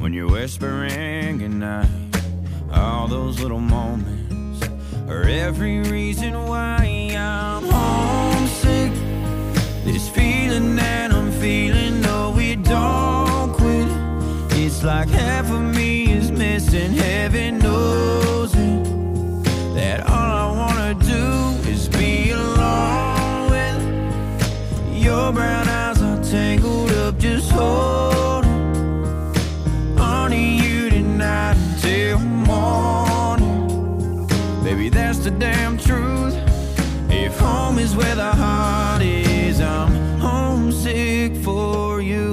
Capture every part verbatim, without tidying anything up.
when you're whispering goodnight. All those little moments are every reason why I'm homesick. This feeling that I'm feeling, no, we don't quit. It's like half of me is missing, heaven knows it. That all I wanna do is be alone with your brown eyes are tangled up, just holding on to you tonight until morning. Baby, that's the damn truth. If home is where the heart is, I'm homesick for you.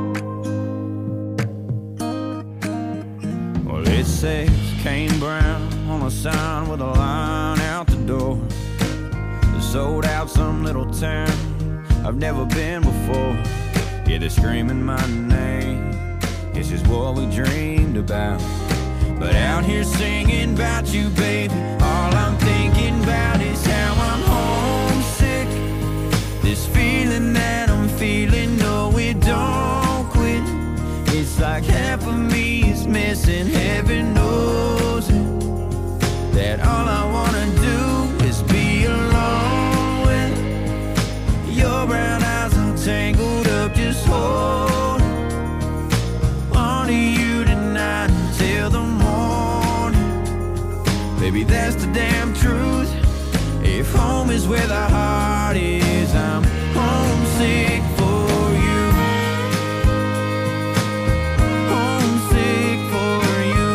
Well, it says Kane Brown on a sign with a line out the door. Sold out some little town I've never been before. Yeah, they're screaming my name. This is what we dreamed about. But out here singing about you, baby, all I'm thinking about is how I'm homesick. This feeling that I'm feeling, no, it don't quit. It's like half of me is missing, heaven knows it. That all I wanna do is be alone with your brown eyes are tangled up, just hold on to you tonight until the morning. Baby, that's the damn truth. If home is where the heart is, I'm homesick for you. Homesick for you.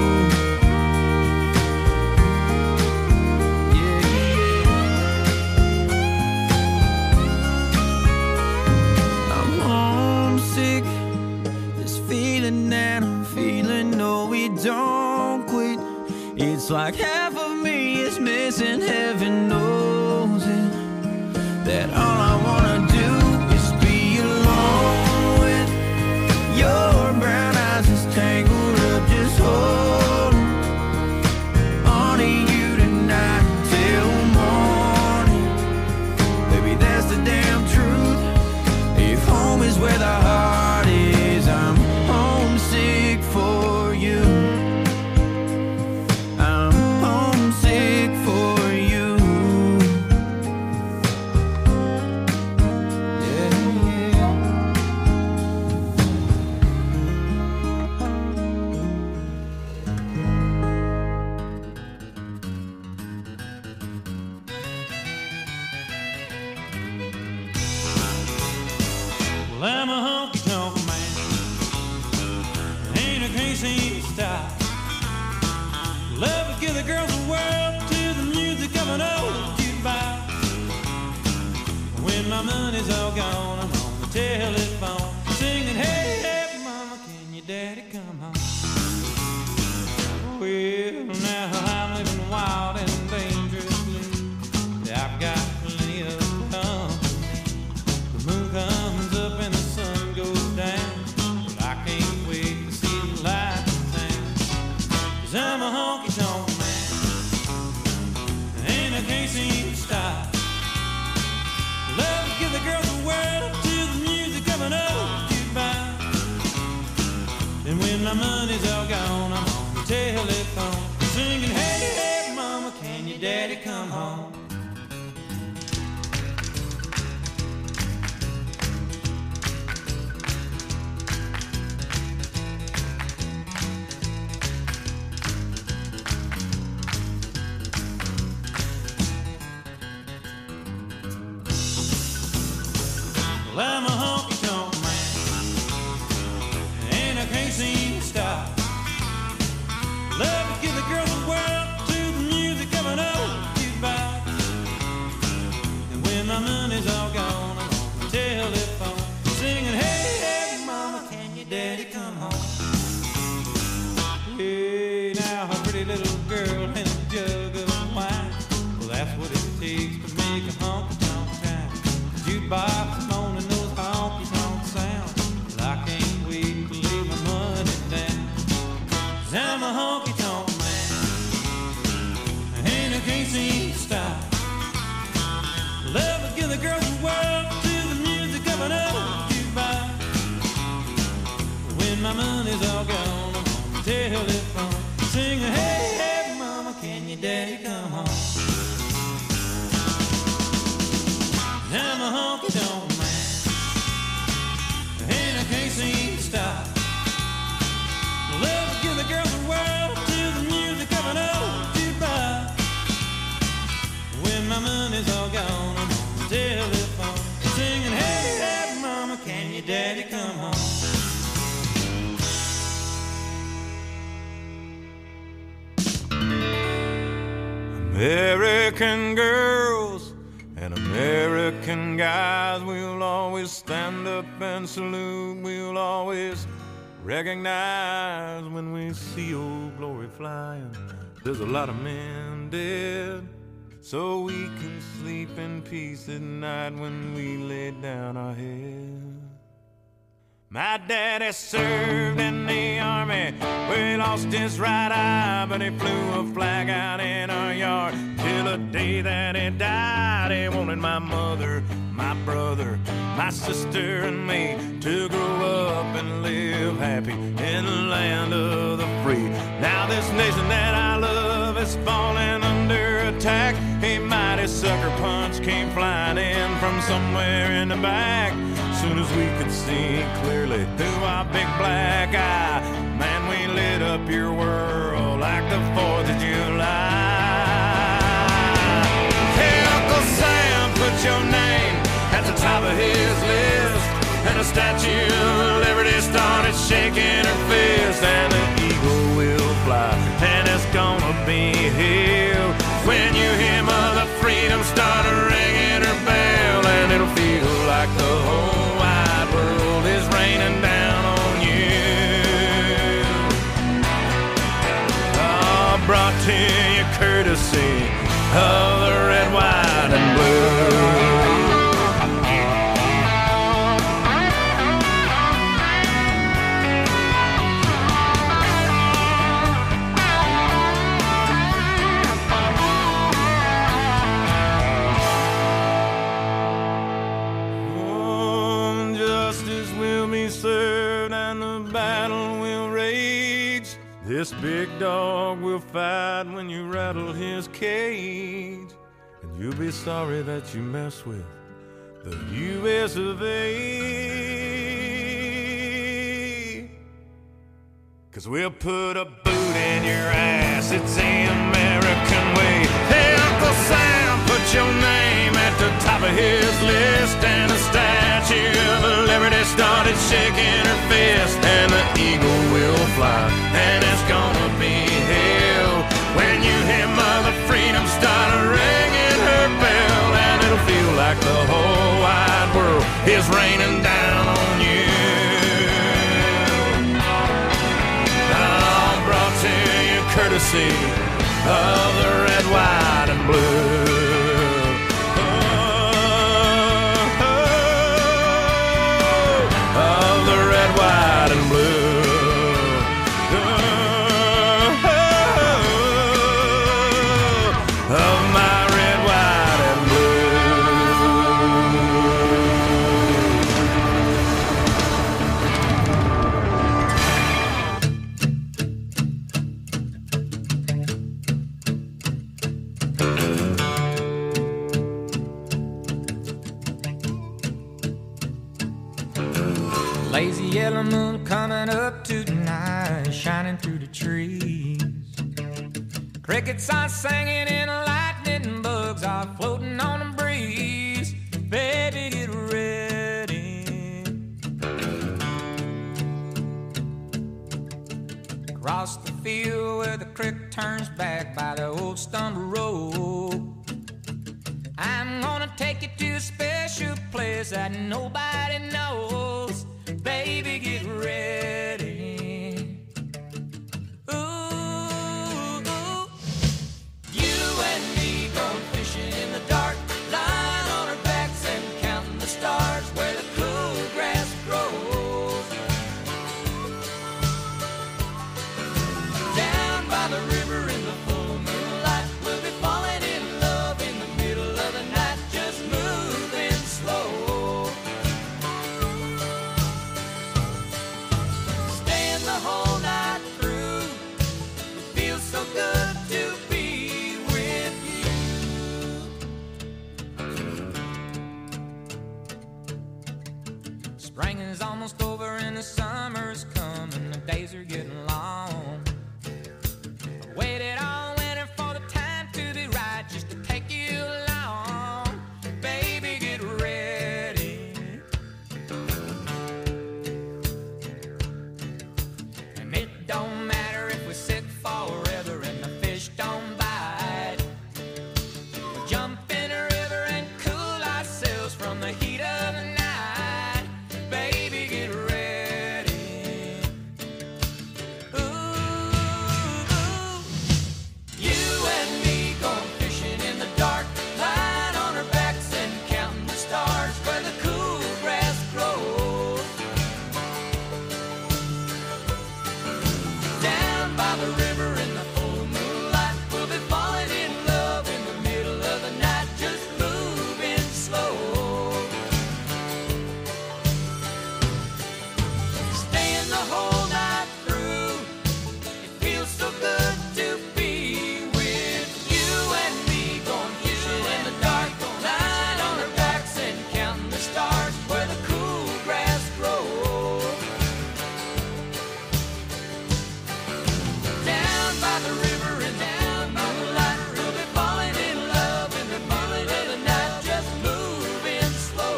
Yeah, yeah. I'm homesick. This feeling that I'm feeling, no, we don't quit. It's like half of me is missing, heaven knows it. That all I wanna do is be alone with your brown eyes is tangled up, just holding on to you tonight till morning. Baby, that's the damn truth. If home is where the heart is, I'm homesick for you. I'm homesick for you. Yeah, yeah. Well, I'm a honky-tonk man. Ain't a crazy style. Love to give the girls the world to the music of an old jukebox. When my money's all gone, I'm on the telephone singing, hey, hey, mama, can your daddy come home? Well, now I'm living wild and dangerously. I've got plenty of company. The moon comes up and the sun goes down, but I can't wait to see the lights in town. 'Cause I'm a honky-tonk man, and I can't seem to stop. Love to give the girls the world to the music of an old jukebox. And when my money's all gone, I'm on the telephone singing, hey, hey, mama, can your daddy come home? Well, I'm a honky-tonk man, and I can't seem to stop. Love to give the girls the world to the music of an old jukebox. And when my money's all gone, I'm on the telephone singing, hey, hey, mama, can your daddy come home? Hey, now a pretty little girl and a jug of wine. Well, that's what it takes to make a honky-tonk time. Jukebox moaning those honky-tonk sounds. Well, I can't wait to lay my money down. 'Cause I'm a honky-tonk man, and I can't seem to stop. Love to give the girls the world to the music of an old jukebox. When my money's all gone, telephone, singing, hey, hey, mama, can your daddy come home? I'm a honky-tonk man, and I can't seem to stop. Love to give the girls the world to the music of an old jukebox. When my money's all gone, I'm on the telephone, singing, hey, hey, mama, can your daddy come home? American girls and American guys, we'll always stand up and salute. We'll always recognize when we see old glory flying. There's a lot of men dead, so we can sleep in peace at night when we lay down our head. My daddy served in the army, where he lost his right eye, but he flew a flag out in our yard till the day that he died. He wanted my mother, my brother, my sister and me to grow up and live happy in the land of the free. Now this nation that I love is falling under attack. A mighty sucker punch came flying in from somewhere in the back. Soon as we could see clearly through our big black eye, man, we lit up your world like the fourth of July. Hey, Uncle Sam, put your name at the top of his list, and the Statue of Liberty started shaking her fist, and the eagle will fly, and it's gonna be here when you hear Mother Freedom start ringing her bell, and it'll feel like the whole wide world is raining down on you. Oh, brought to you courtesy of the red, white, and blue. Served and the battle will rage. This big dog will fight when you rattle his cage, and you'll be sorry that you mess with the U S of A. Cause we'll put a boot in your ass, it's the American way. Hey, Uncle Sam, put your name at the top of his list, and the Statue of Liberty started shaking her fist, and the eagle will fly, and it's gonna be hell when you hear Mother Freedom start ringing her bell, and it'll feel like the whole wide world is raining down on you. Oh, brought to you courtesy of the red, white, and blue. White and blue. Oh, oh, of my red, white, and Lazy yellow moon coming up tonight, shining through the trees. Crickets are singing and lightning bugs are floating on the breeze. Baby, get ready. Across the field where the creek turns back by the old stumble road, I'm gonna take you to a special place that nobody knows. Baby, get ready. Ooh, ooh. You and me going fishing in the dark, lying on our backs and counting the stars where the cool grass grows. Down by the river in the full moonlight, we'll be falling in love in the middle of the night, just moving slow. days are getting long. I waited all winter for the time to be right, just to take you along. Baby, get ready. And it don't matter if we're sick forever and the fish don't bite. We'll jump in a river and cool ourselves from the heat of the night. Baby, get ready. Ooh, ooh. You and me going fishing in the dark, lying on our backs and counting the stars where the cool grass grows. Down by the river in the full moonlight, we'll be falling in love in the middle of the night, just moving slow. Staying the whole night through, it feels so good to be with you and me, going fishing in the dark, lying on our backs and counting the stars where the cool grass grows. Down by the river and down by the light, we'll be falling in love in the middle of the night, just moving slow.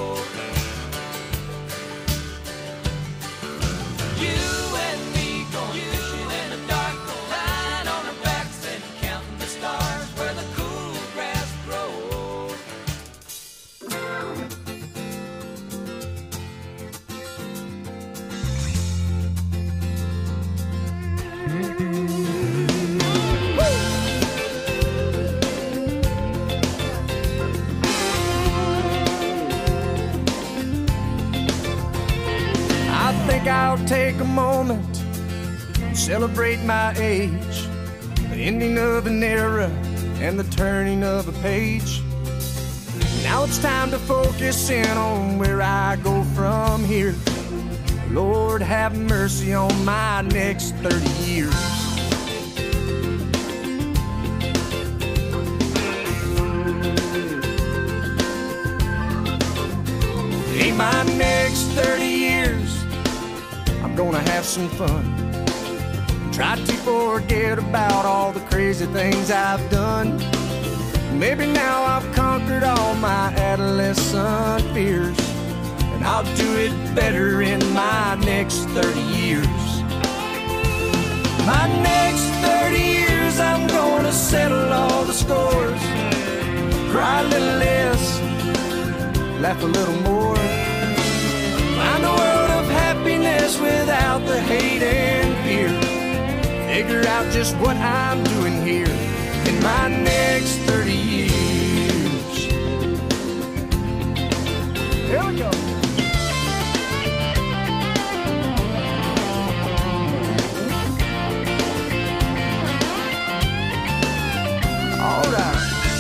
You and me going fishing in the dark, lying on our backs and counting the stars where the cool grass grows. I think I'll take a moment and celebrate my age, the ending of an era and the turning of a page. Now it's time to focus in on where I go from here. Lord, have mercy on my next thirty years. In my next thirty years, I'm gonna have some fun. Try to forget about all the crazy things I've done. Maybe now I've conquered all my adolescent fears, and I'll do it better in my next thirty years. My next thirty years, I'm gonna settle all the scores, cry a little less, laugh a little more, find a world of happiness without the hate and fear, figure out just what I'm doing here in my next thirty years. Here we go. All right.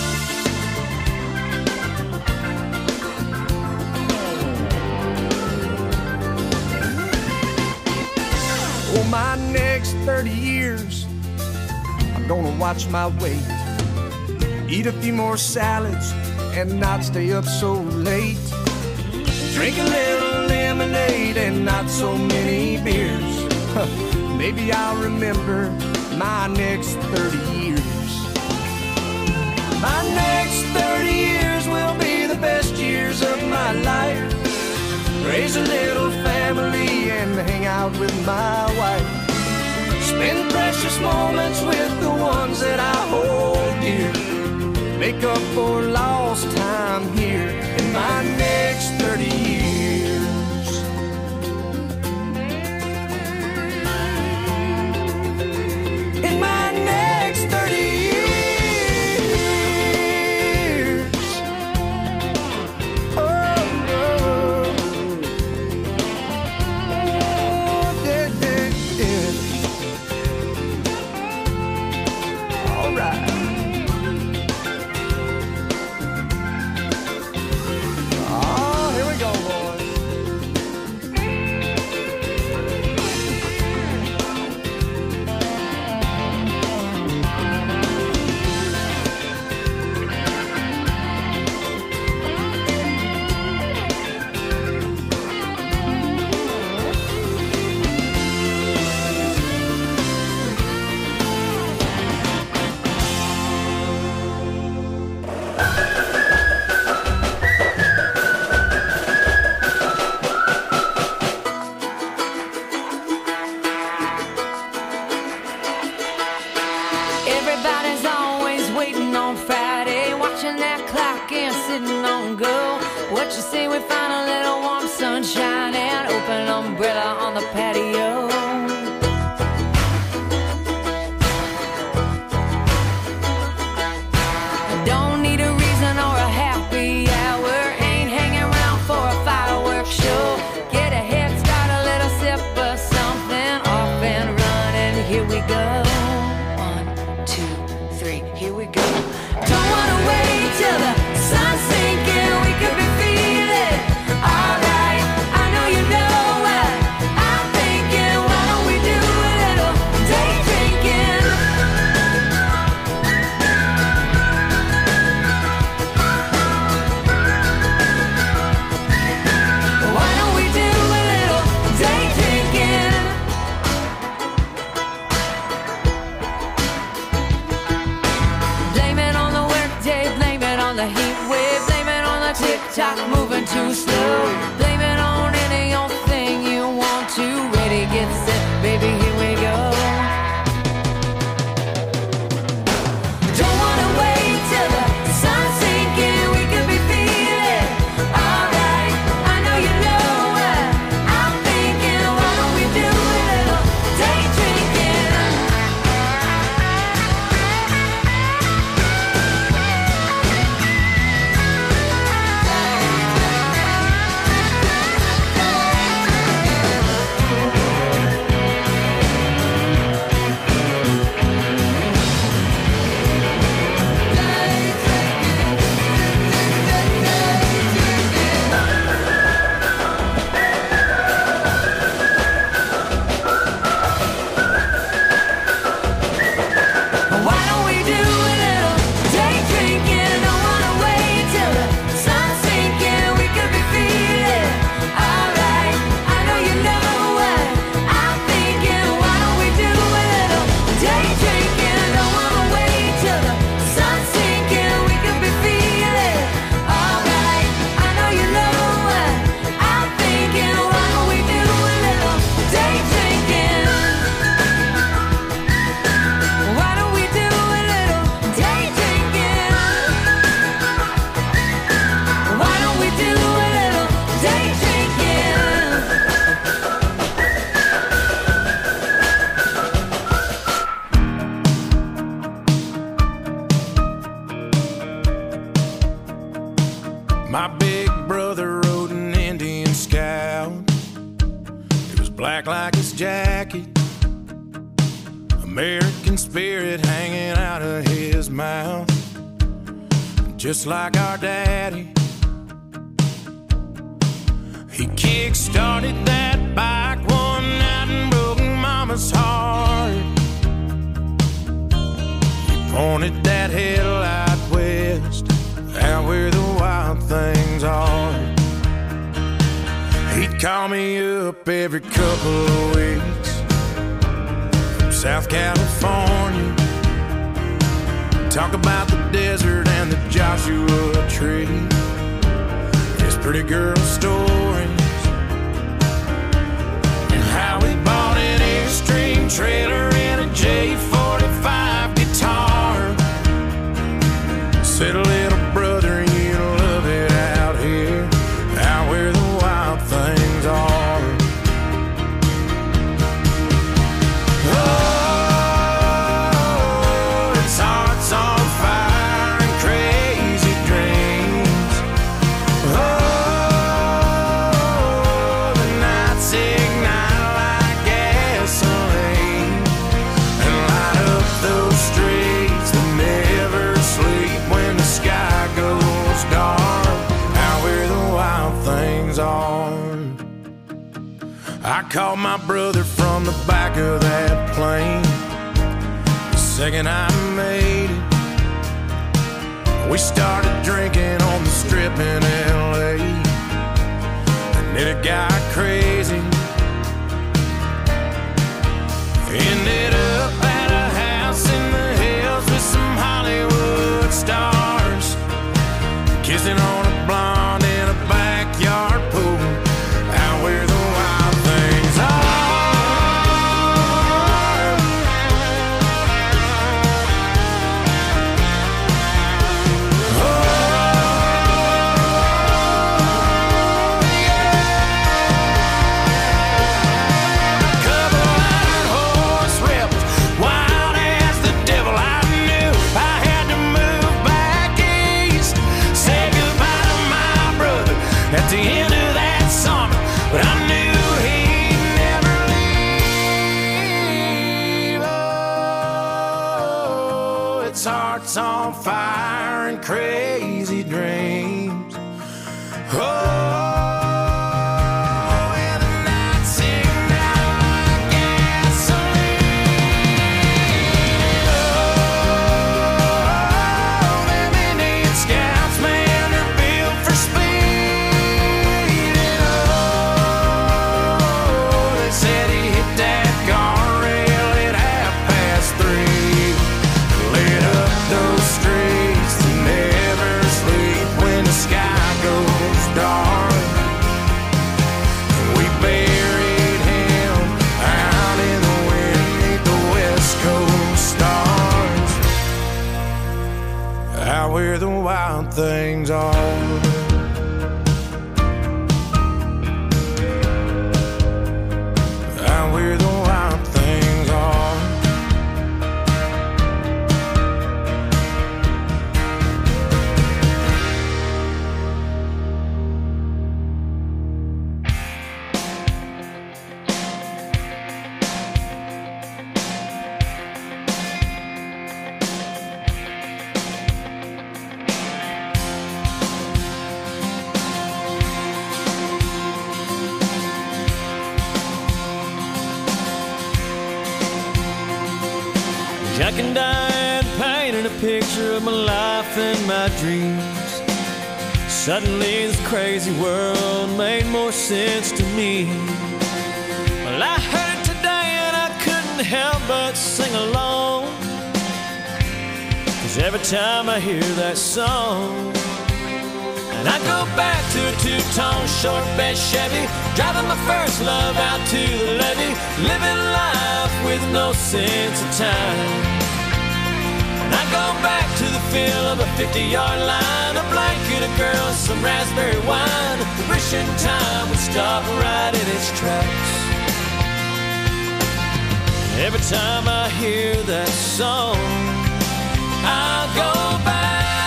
For my next thirty years, I'm gonna watch my weight, eat a few more salads and not stay up so late, drink a little lemonade and not so many beers. Maybe I'll remember my next thirty years. My next thirty years will be the best years of my life. Raise a little family and hang out with my wife. Spend precious moments with the ones that I hold dear. Make up for lost time here in my next thirty years. In my next thirty years. Oh, sitting on go. What you say we find a little warm sunshine and open umbrella on the patio? Don't need a reason or a happy hour. Ain't hanging around for a fireworks show. Get a head start, a little sip of something. Off and running, here we go. One, two, three, here we go. Don't wanna wait till the sun's sinking. We could be feeling alright. I know you know what I'm thinking. Why don't we do a little day drinking? Why don't we do a little day drinking? Blame it on the workday, blame it on the heat wave, blame it on the tick-tock moving too slow. Blame it on any old thing you want to. Ready, get set, baby, here we go. Don't wanna wait till the sun's sinking. We could be feeling alright. I know you know what I'm thinking. Why don't we do a little day drinking? Why don't we do a little day drinking? Don't wanna wait till the sun's sinking. We could be feeling alright. I know you know what I'm thinking. Why don't we do a little day drinking? Don't wanna wait till the sun's sinking. We could be feeling alright. I know you know what I'm thinking. Why don't we do a little day drinking? Why don't we do a little day drinking? Why don't we do a little day drinking? My big brother rode an Indian Scout. It was black like his jacket, American spirit hanging out of his mouth. Just like our daddy, he kick-started that bike one night and broke Mama's heart. He pointed that headlight west, out where the wild things are. He'd call me up every couple of weeks from South California, talk about the desert and the Joshua Tree, his pretty girl stories, and how he bought an Airstream trailer and a J forty-five guitar. Said, little brother, you love it out here, out where the wild things are. Oh, his heart's on fire and crazy dreams. Oh, the nights ignite like gasoline and light up those streets that never sleep when the sky goes dark, out where the wild things are. I called my brother from the back of that plane the second I made it. We started drinking on the strip in L A, and then it got crazy. Ended up at a house in the hills with some Hollywood stars, kissing on a blonde in a backyard pool, out where the wild things are. Oh, nights, hearts on fire and crazy dreams. Oh. Where the wild things are. Out where the wild things are. Jack and Diane painted a picture of my life and my dreams. Suddenly this crazy world made more sense to me. Well, I heard it today and I couldn't help but sing along, 'cause every time I hear that song, and I go back to a two-tone short bed Chevy, driving my first love out to the levee, living life with no sense of time. And I go back to the feel of a fifty-yard line, a blanket, a girl, some raspberry wine, wishing time would stop right in its tracks. Every time I hear that song, I go back.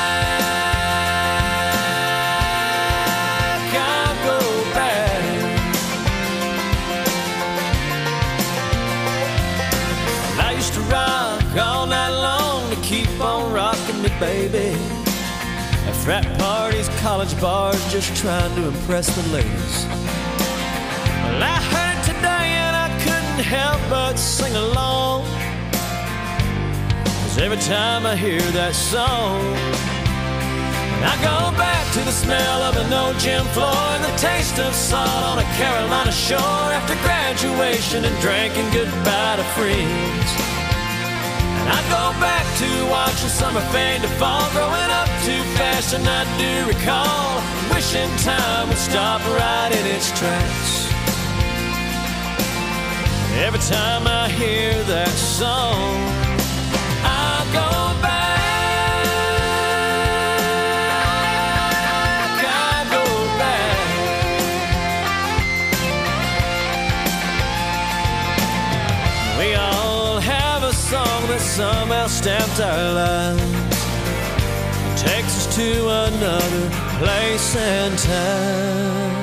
All night long to keep on rocking me, baby. At frat parties, college bars, just trying to impress the ladies. Well, I heard it today and I couldn't help but sing along, 'cause every time I hear that song, and I go back to the smell of an old gym floor and the taste of salt on a Carolina shore after graduation and drinking goodbye to friends. I go back to watching summer fade to fall, growing up too fast, and I do recall wishing time would stop right in its tracks. Every time I hear that song, I go back, I go back. We all have a song that somehow stamped our lives, it takes us to another place and time.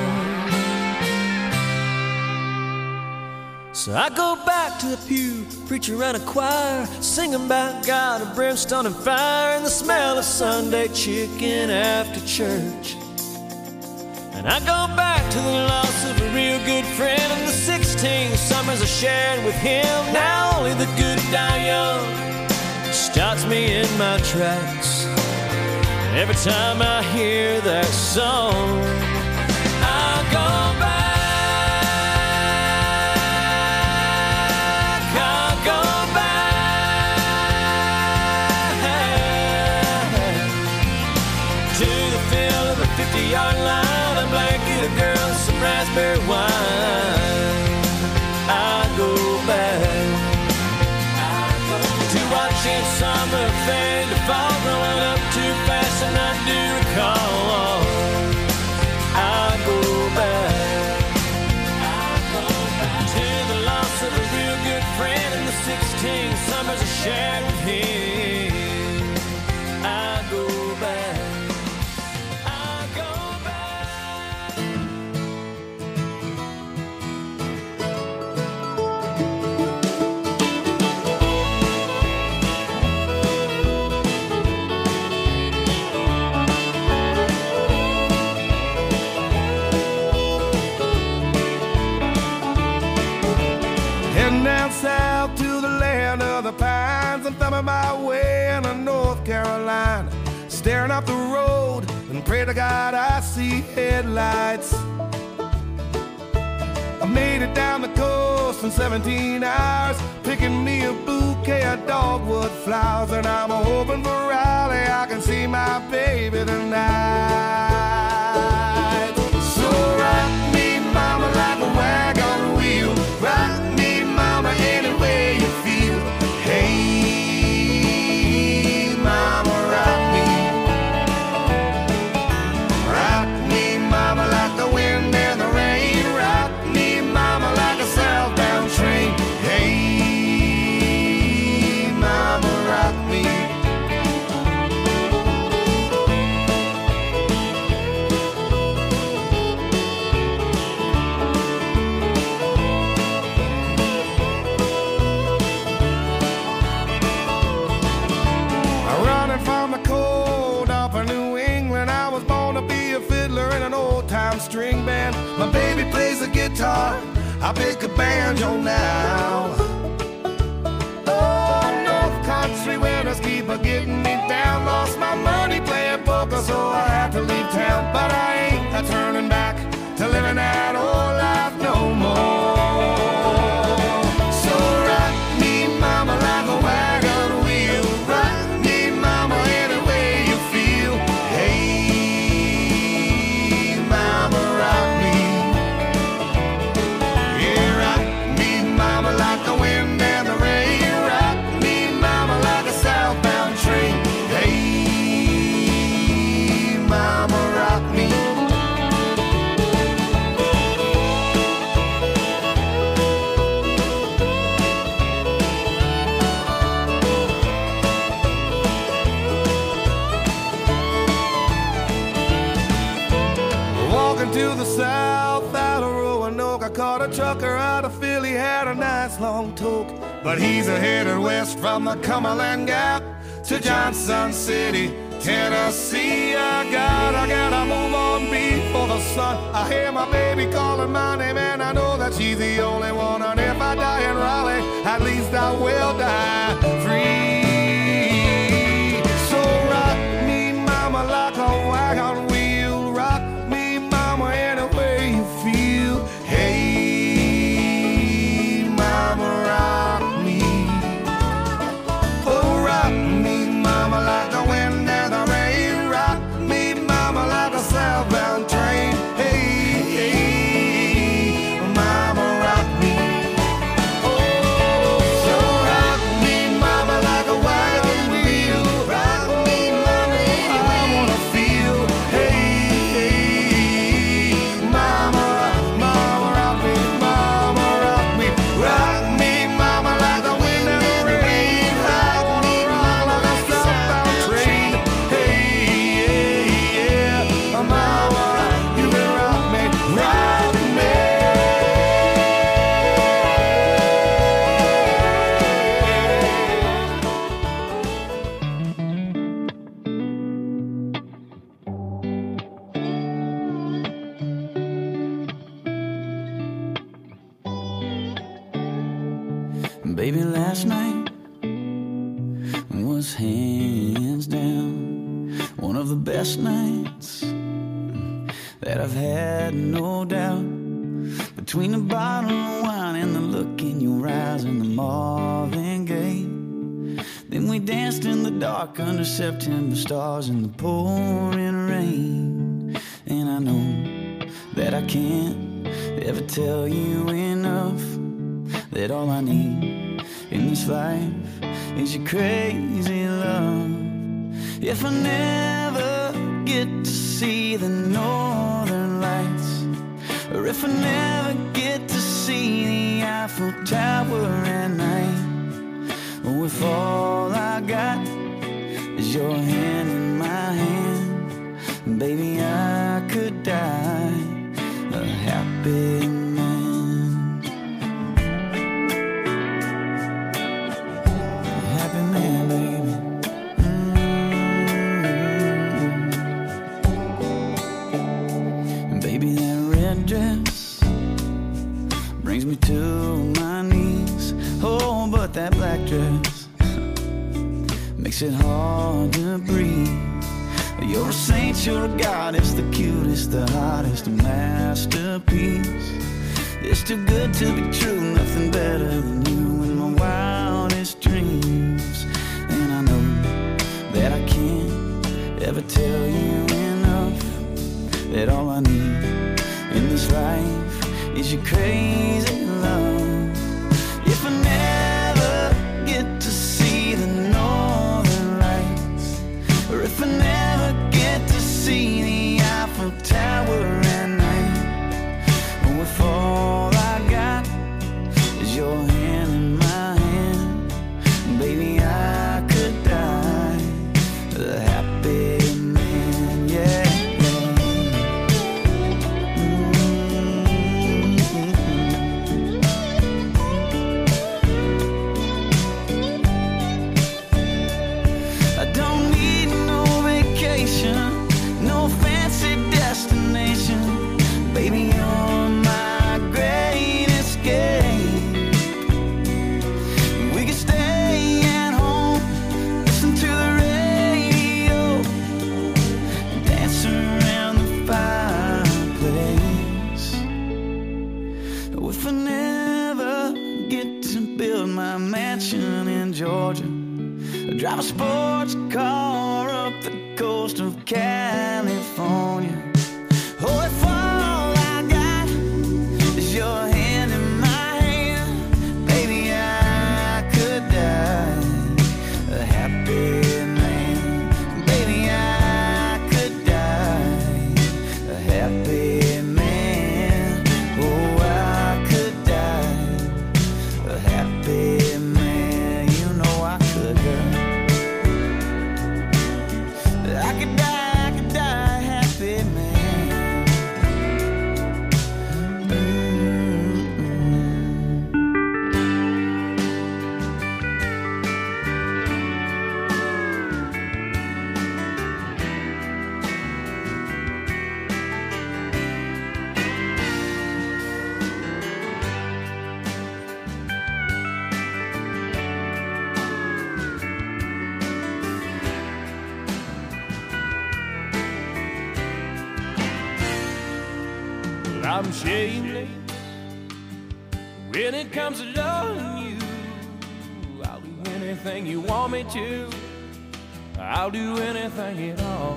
So I go back to the pew, preacher and a choir, singing about God and brimstone and fire, and the smell of Sunday chicken after church. And I go back to the loss of a real good friend and the sixteen summers I shared with him. Now only the good die young stops me in my tracks. Every time I hear that song, I go back, I go back to the feel of a fifty-yard line, a blanket, a girl, some raspberry wine. I go back to watching summer fade to fall, growing up too fast, and I do recall. I go back, I go back to the loss of a real good friend and the sixteen summers I shared with him. I go back. Heading down south to the land of the pines. I'm thumbing my way into North Carolina, staring up the road and pray to God I see headlights. I made it down the coast in seventeen hours, picking me a bouquet of dogwood flowers, and I'm hoping for Raleigh I can see my baby tonight. So rock me, mama, like a wagon wheel. Rock me, mama, any way you feel. Hey, mama, rock me. Rock me, mama, like the wind and the rain. Rock me, mama, like a southbound train. Hey, mama, rock me. Running from the cold up in New England, I was born to be a fiddler in an old-time string band. My baby plays the guitar, I pick a banjo now. Oh, North Country winters keep a getting me down. Lost my money playing poker, so I had to leave town. But I ain't a turning back to living that old life no more. So rock me, mama, like a wagon wheel. Rock me, mama, any way you feel. Hey, mama, rock me. Yeah, rock me, mama, like the wind and the rain. Rock me, mama, like a southbound train. Hey, mama, rock me. Walking to the south out of Roanoke, I caught a trucker out of Philly, had a nice long toke. But he's a headed west from the Cumberland Gap to Johnson City, Tennessee. I got, I gotta move on before the sun. I hear my baby calling my name, and I know that she's the only one. And if I die in Raleigh, at least I will die free. So rock me, mama, like a wagon wheel. Rock me, mama, any way you feel. Hey, mama, rock me. Oh, rock me, mama, like the wind and the rain. Rock me, mama, like a southbound train. Hey, hey, mama, rock me. Oh, so rock me, mama, like a wagon wheel. Rock me, mama, I wanna feel. Hey, hey, mama, mama, rock me, mama, rock me. Rock me, mama, like the wind and the rain. I wanna rock like a southbound train. Hey, yeah, yeah, mama, you can rock me, rock me. Baby, last night was hands down one of the best nights that I've had, no doubt. Between the bottle of wine and the look in your eyes and the Marvin Gaye, then we danced in the dark under September stars in the pouring rain. And I know that I can't ever tell you enough that all I need in this life is your crazy love. If I never get to see the northern lights, or if I never get to see the Eiffel Tower at night, or if all I got is your hand in my hand, baby, I could die a happy man. Brings me to my knees. makes it hard to breathe. You're a saint, you're a goddess, the cutest, the hottest, a masterpiece. It's too good to be true, nothing better than you in my wildest dreams. And I know that I can't ever tell you enough, that all I need in this life is your crazy love. If I never get to see the northern lights, or if I never get to see the Eiffel Tower at night, or if all I got is your hand in my hand, baby, I could die a happy man, yeah. No fancy destination, baby, you're my great escape. We could stay at home, listen to the radio, dance around the fireplace. If I never get to build my mansion in Georgia, drive a sports car up the coast of California. Oh, if all I got is your hand in my hand, baby, I could die a happy man. Baby, I could die a happy man. Oh, I could die a happy man. You know I could die. I could die, I could die happy, man. I'm shameless when it comes to loving you. I'll do anything you want me to. I'll do anything at all.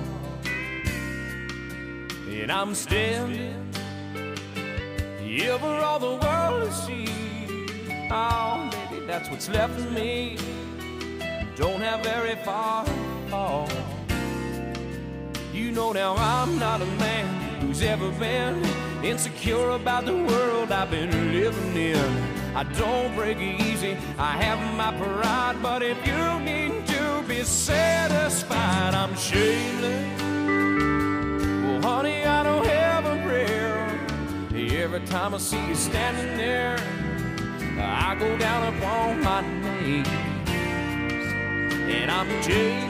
And I'm standing here for all the world to see. Oh, baby, that's what's left of me. Don't have very far to fall. You know now I'm not a man who's ever been insecure about the world I've been living in. I don't break easy, I have my pride, but if you need to be satisfied, I'm shameless. Well, honey, I don't have a prayer. Every time I see you standing there, I go down upon my knees. And I'm Jay,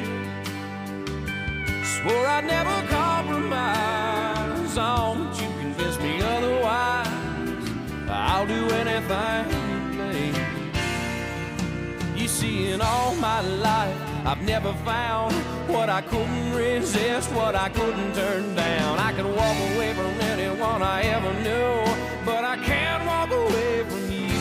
swore I'd never compromise on you. Convince me otherwise, I'll do anything you please. You see, in all my life, I've never found what I couldn't resist, what I couldn't turn down. I can walk away from anyone I ever knew, but I can't walk away from you.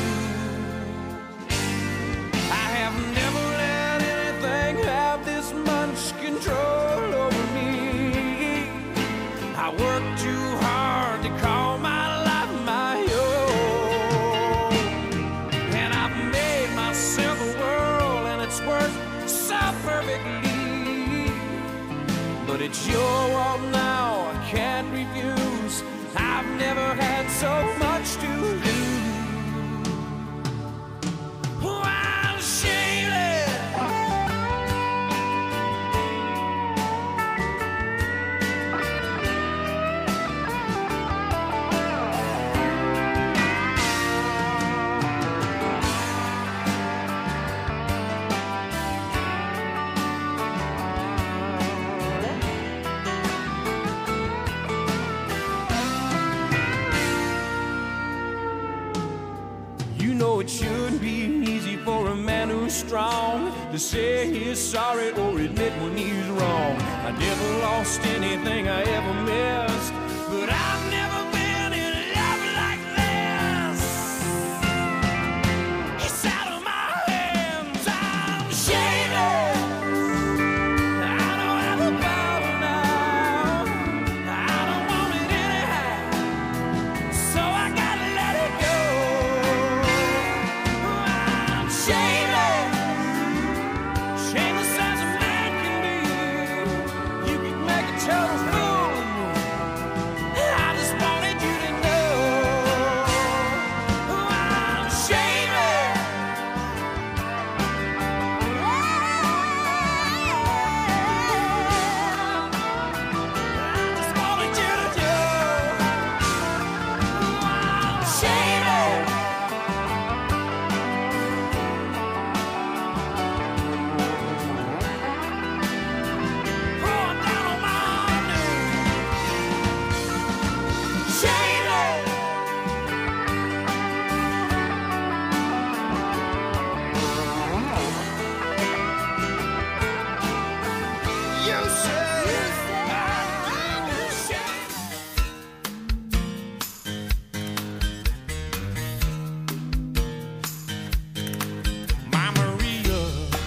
I have never let anything have this much control over me. I work too hard to call my life my own, and I've made myself a world, and it's worked so perfectly. But it's your world now, I can't refuse. I've never had so much to lose. Oh, I'm shameless. strong to say he's sorry or admit when he's wrong. I never lost anything I ever missed, but I've never been in love like this. It's out of my hands, I'm shaded. I don't have a bottle now, I don't want it anyhow, so I gotta let it go. I'm shaded, shameless as a man can be. You can make a total fool of me. I just wanted you to know I'm shaded. I just wanted you to know I'm shaded. Oh, I'm down on my knees. Shaded. You said I'm shaded. My Maria,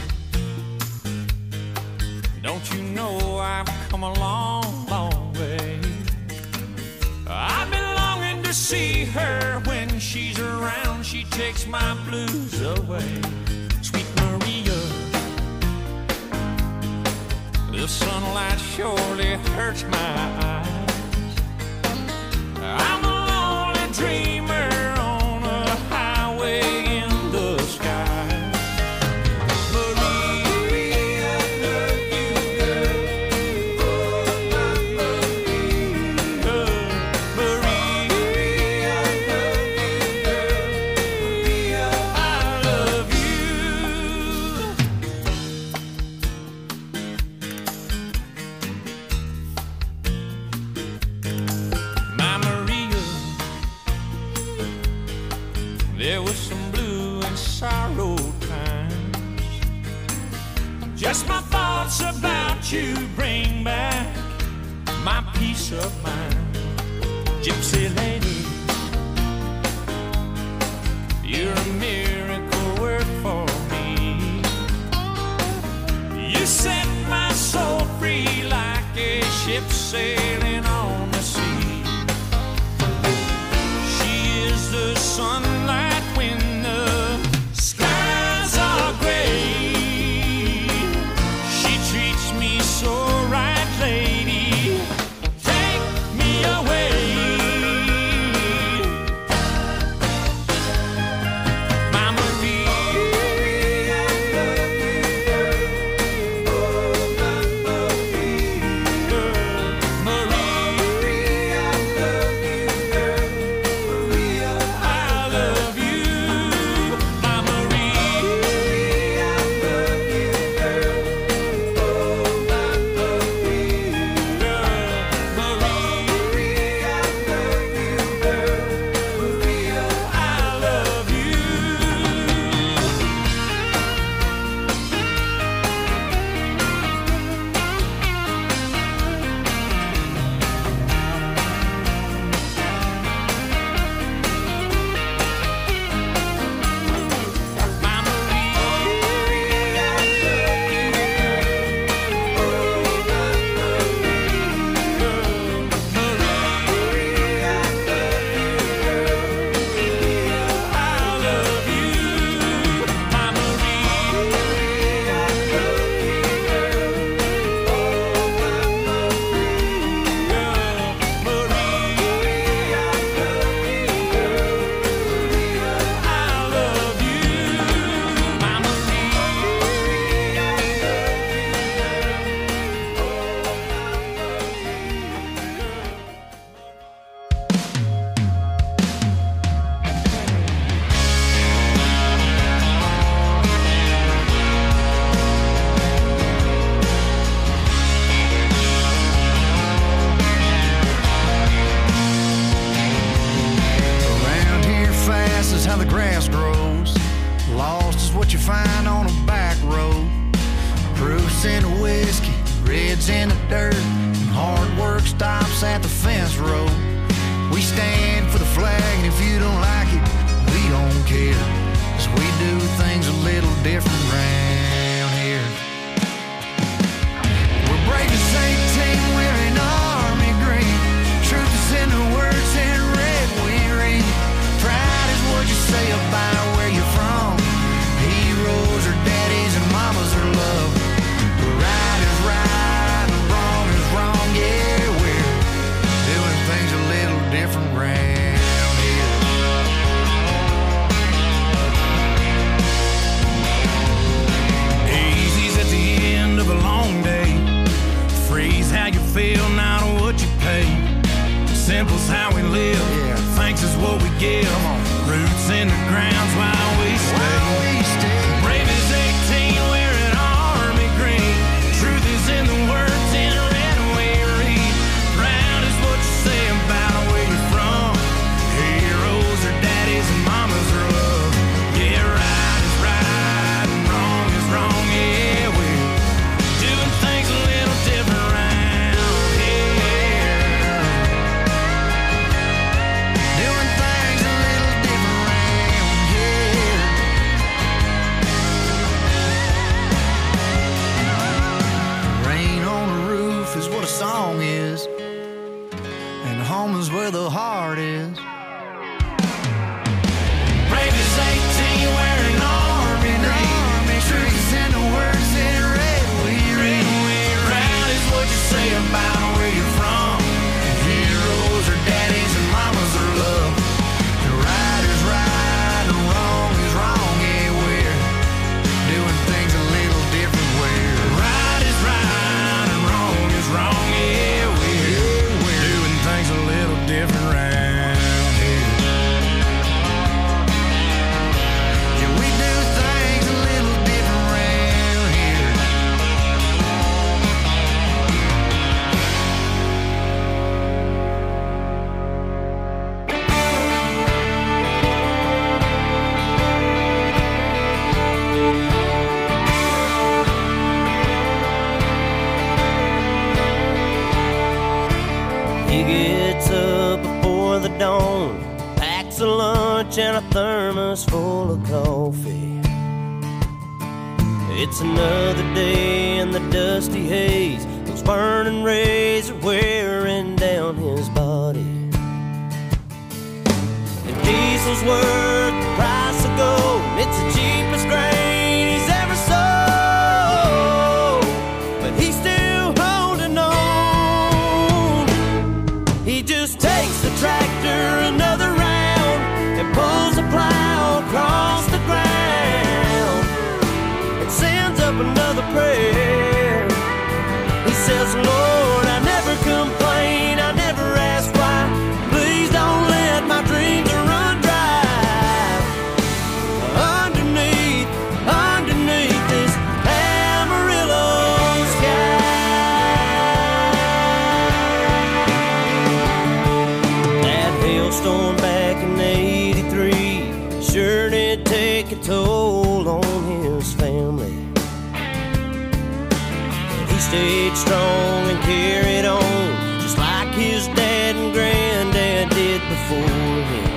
don't you know I've come a long, long way? I've been longing to see her. When she's around, she takes my blues away. Sweet Maria, the sunlight surely hurts my eyes. I'm a lonely dreamer on a highway in the sky. Maria, love you, girl. Maria, love you, girl. I love you. My Maria, there was some blue and sorrow times. Just my thoughts about you bring back my peace of mind. Gypsy lady, you're a miracle work for me. You set my soul free like a ship sailing on the sea. She is the sunlight when the skies are gray. She treats me so right, lady. Take me away. My Maria, love you, girl. Maria, love you, girl. Maria, I love what you find on a back road. Proofs in the whiskey, reds in the dirt, and hard work stops at the fence road. We stand for the flag, and if you don't like it, we don't care, 'cause we do things a little different round here. We're brave as eighteen, wearing army green. Truth is in the words in red we read. Pride is what you say about where you're from. Heroes are daddies and mamas are love. Right is right and wrong is wrong, yeah, we're doing things a little different round here. Easy's at the end of a long day. Freeze how you feel, not what you pay. Simple's how we live, yeah. Thanks is what we give. Roots in the ground's why we stay. Why we stay. Brave as eighteen, wearing army green. Truth is in the words in red we read. Proud is what you say about where you're from. Heroes are daddies and mamas are love. Yeah, right is right and wrong is wrong. Yeah, we're doing things a little different round here. Doing things a little different round here. Rain on the roof is what a song is, and home is where the heart is. Brave as eighteen, wearing army green. Truth is in the words in red we read. Proud is what you say about where you're from. Heroes are daddies and mamas are love. The right is right and wrong is wrong. Yeah, we're doing things a little different. Where right is right and wrong is wrong. Yeah, we're doing things a little different round here. Yeah, we do things a little different round here. He gets up before the dawn, packs a lunch and a thermos full of coffee. It's another day in the dusty haze. Those burning rays are wearing down his body. And diesel's worth the price of gold. It's the cheapest grain he's ever sold, but he's still holding on. He just takes the tractor another round and pulls the plow across the ground and sends up another prayer. He says, Lord, I never complain, I never ask why. Please don't let my dreams run dry. Underneath, underneath this Amarillo sky. That hailstorm back in eighty-three sure did take a toll on his family. But he stayed strong and carried on, just like his dad and granddad did before him.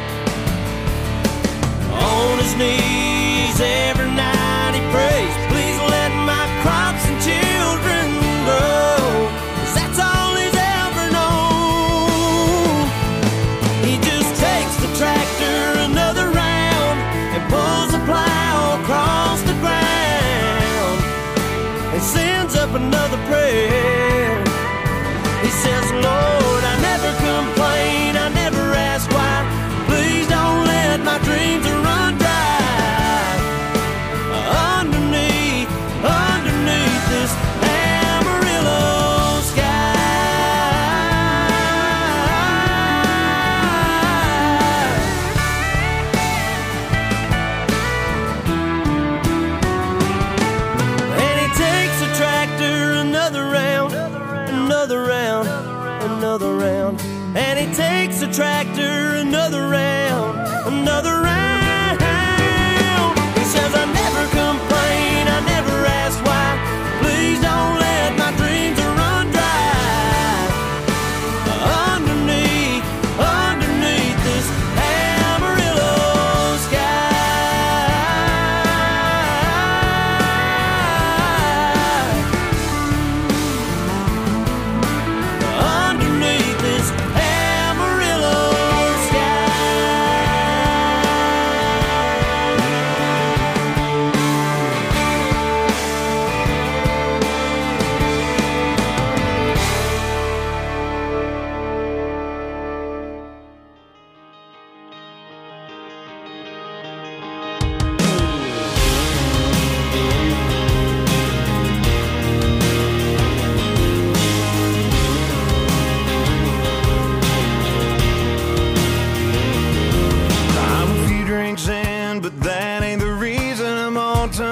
On his knees every night he prays, please let my crops and children grow, 'cause that's all he's ever known. He just takes the tractor another round and pulls the plow across the ground and sends up another prayer. He says, Lord, I never complain, I never ask why. Please don't let my dreams run dry. Underneath, underneath this Amarillo sky. And he takes the tractor another round, another round, another round. And he takes the tractor another round, another round. He says, I never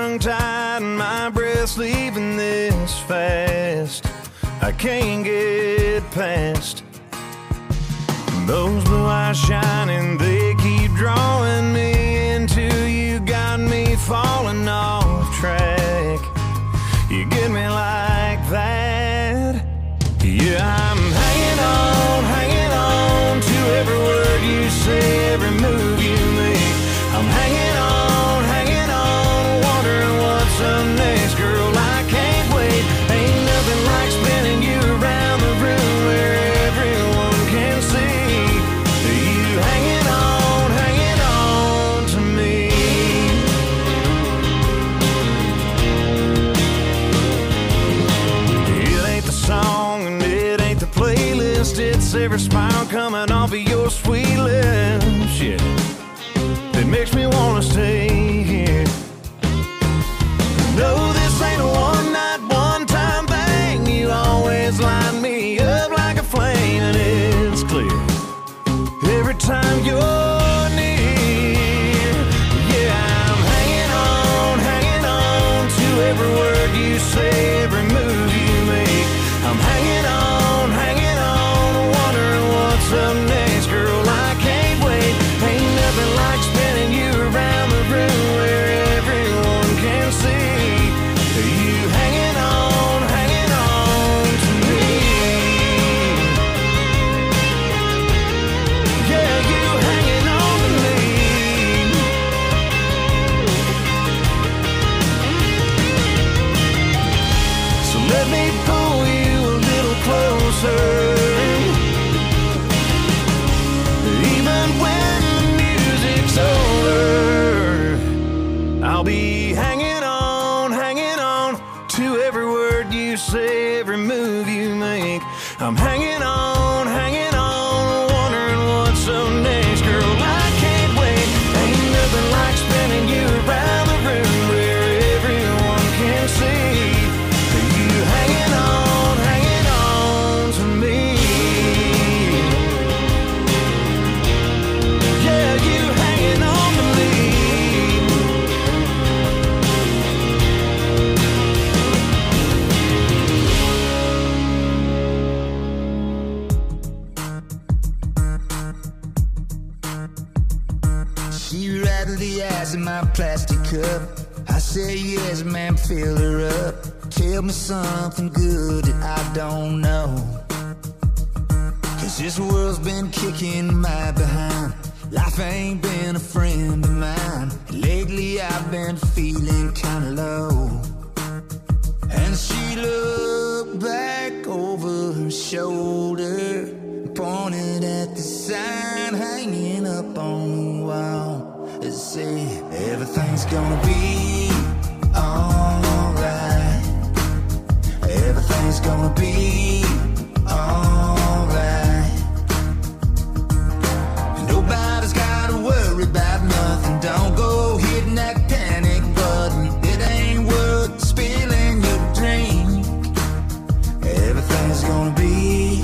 tongue-tied and my breath's leaving this fast. I can't get past those blue eyes shining, they keep drawing me into you, got me falling off track. You get me like that. Yeah, I'm hanging on, hanging on to every word you say, every move you make. I'm hanging on, hanging on, wondering what's up next. Girl, I can't wait. Ain't nothing like spinning you around the room where everyone can see. Hanging on, hanging on to me. It ain't the song and it ain't the playlist, it's every smile coming off of your sweet lips, yeah, that makes me wanna stay here. No, this ain't a one night, one time thing. You always light me up like a flame, and it's clear every time you're near. Yeah, I'm hanging on, hanging on to every word you say, every move you make. I'm hanging on, hanging on, wondering what's up next. Girl, I can't wait. Ain't nothing like spinning you around the room where everyone can see. You hanging on, hanging on to me. Yeah, you hanging on to me. So let me pull you a little closer. Even when the music's over, I'll be hanging on, hanging on to every word you say, every move you make. I'm hanging on, hanging on, wondering what's up next. Girl, I can't wait. Ain't nothing like spinning you around the room where everyone can see. You hanging on, hanging on to me. Yeah, you hanging on to me. She rattled the ice in my plastic cup. I say yes, ma'am, fill her up. Tell me something good that I don't know. Cause this world's been kicking my behind. Life ain't been a friend of mine. Lately I've been feeling kinda low. And she looked back over her shoulder, pointed at the sign hanging up on the wall. It said, everything's gonna be alright. Everything's gonna be alright. Nobody's gotta worry about nothing. Don't go hitting that panic button. It ain't worth spilling your drink. Everything's gonna be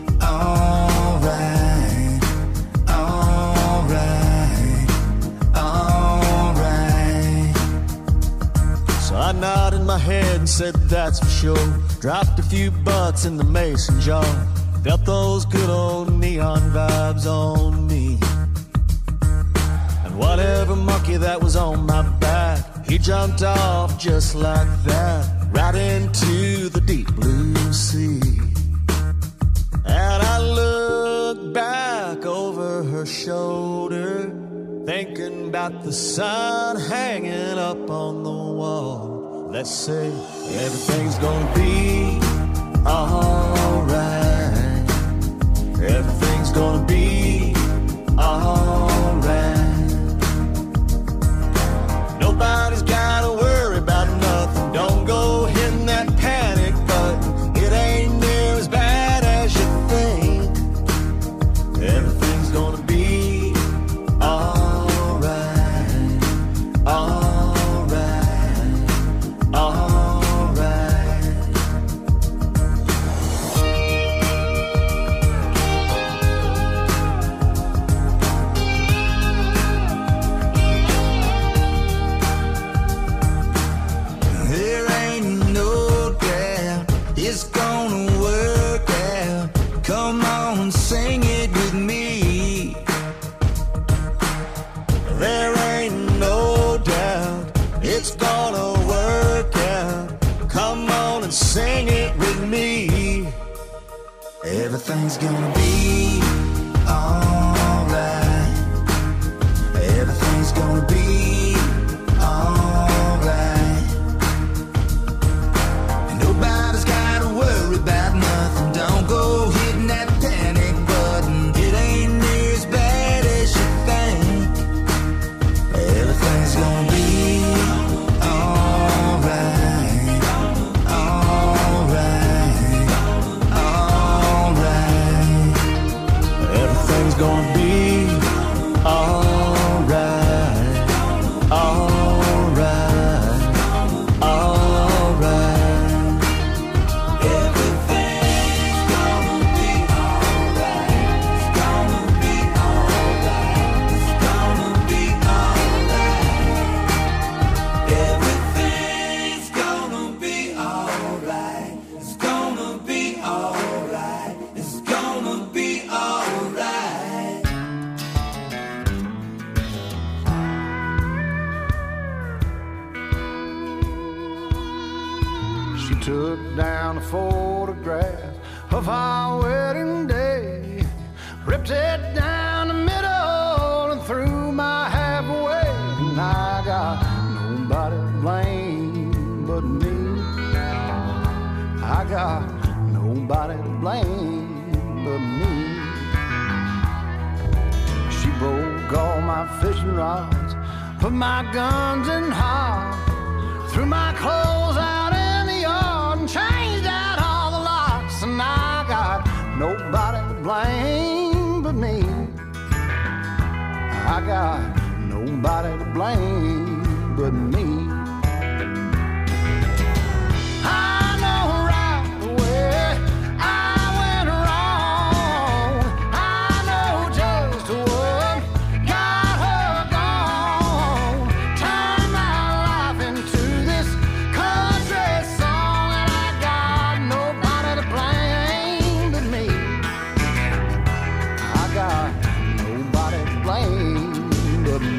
alright, alright, alright. So I nodded my head and said that's for sure. Dropped a few bucks in the mason jar. Felt those good old neon vibes on me. And whatever monkey that was on my back, he jumped off just like that, right into the deep blue sea. And I looked back over her shoulder, thinking about the sun hanging up on the wall. Let's say everything's gonna be alright. Everything's gonna be alright. Nobody's gotta worry about nothing. Don't go hitting that panic button. It ain't near as bad as you think. Everything's gonna be alright, alright, alright. it's gonna work out. Come on and sing it with me. Everything's gonna be alright. Everything's gonna be alright. And nobody's gotta worry about nothing. Don't go hitting that panic button. It ain't near as bad as you think. Everything's gonna be alright. Alright. Alright. Everything's gonna be alright. Alright. Alright. Everything's gonna be alright. It's gonna be alright. It's gonna be alright. Everything's gonna be alright. It's gonna be alright. It's gonna be alright. She took down a photograph of our wedding day, ripped it down the middle and threw my half away. And I got nobody to blame but me. I got nobody to blame but me. She broke all my fishing rods, put my guns in hard, threw my clothes out in the yard and changed out all the locks. And I got nobody to blame but me. I got nobody to blame but me. I know right away I went wrong. I know just what got her gone. Turned my life into this country song, and I got nobody to blame but me. I got nobody to blame but me.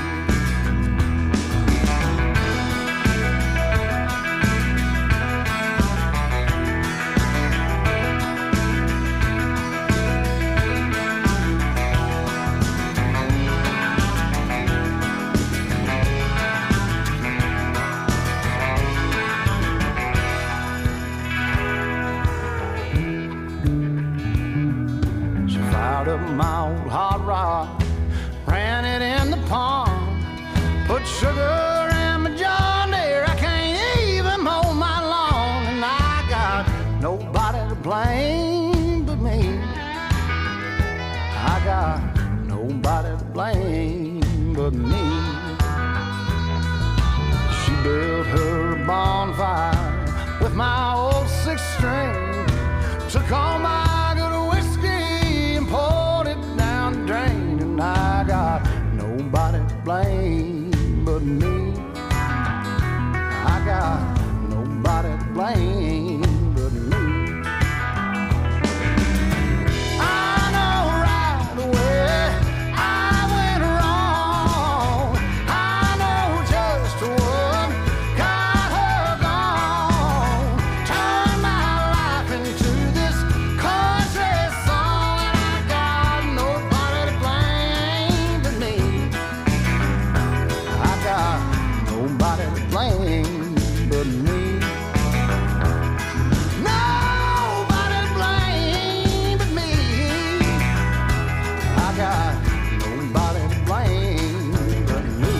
She fired up my old hot rod, ran it in the pond, put sugar in my John Deere. I can't even mow my lawn, and I got nobody to blame but me. I got nobody to blame but me. She built her bonfire with my old six string, took all my good whiskey and poured it down the drain. And I got nobody to blame but me. I got nobody to blame but me. I know right away I went wrong. I know just what got her gone. Turned my life into this country song, and I got nobody to blame but me. I got nobody to blame but me. Nobody to blame but me. I got nobody to blame but me.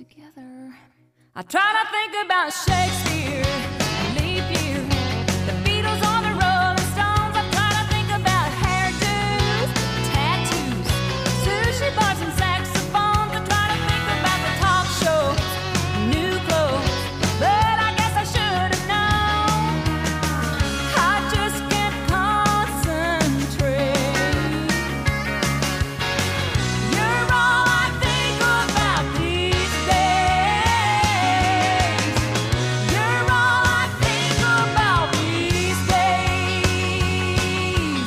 together. I try to think about Shakespeare, leap year, the Beatles or the Rolling Stones. I try to think about hairdos, tattoos, sushi bars and saxophones. I try to think about the talk shows, new clothes, but I guess I should have known. I just can't concentrate. You're all I think about these days. You're all I think about these days.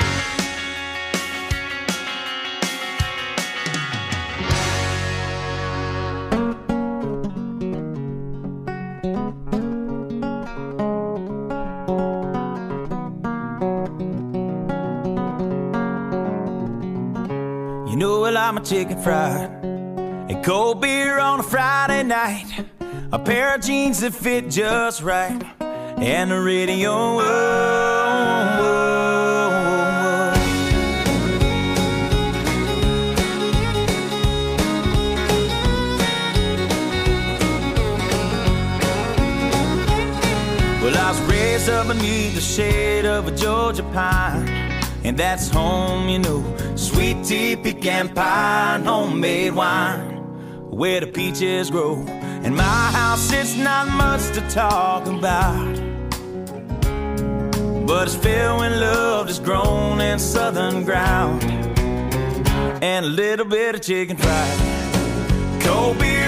You know I like my chicken fried, and cold beer on a Friday night, a pair of jeans that fit just right, and the radio. Whoa, whoa, whoa. Well, I was raised up beneath the shade of a Georgia pine, and that's home, you know. Sweet tea, pecan pie, and homemade wine, where the peaches grow. In my house, it's not much to talk about, but it's filled when love is grown in southern ground, and a little bit of chicken fried, cold beer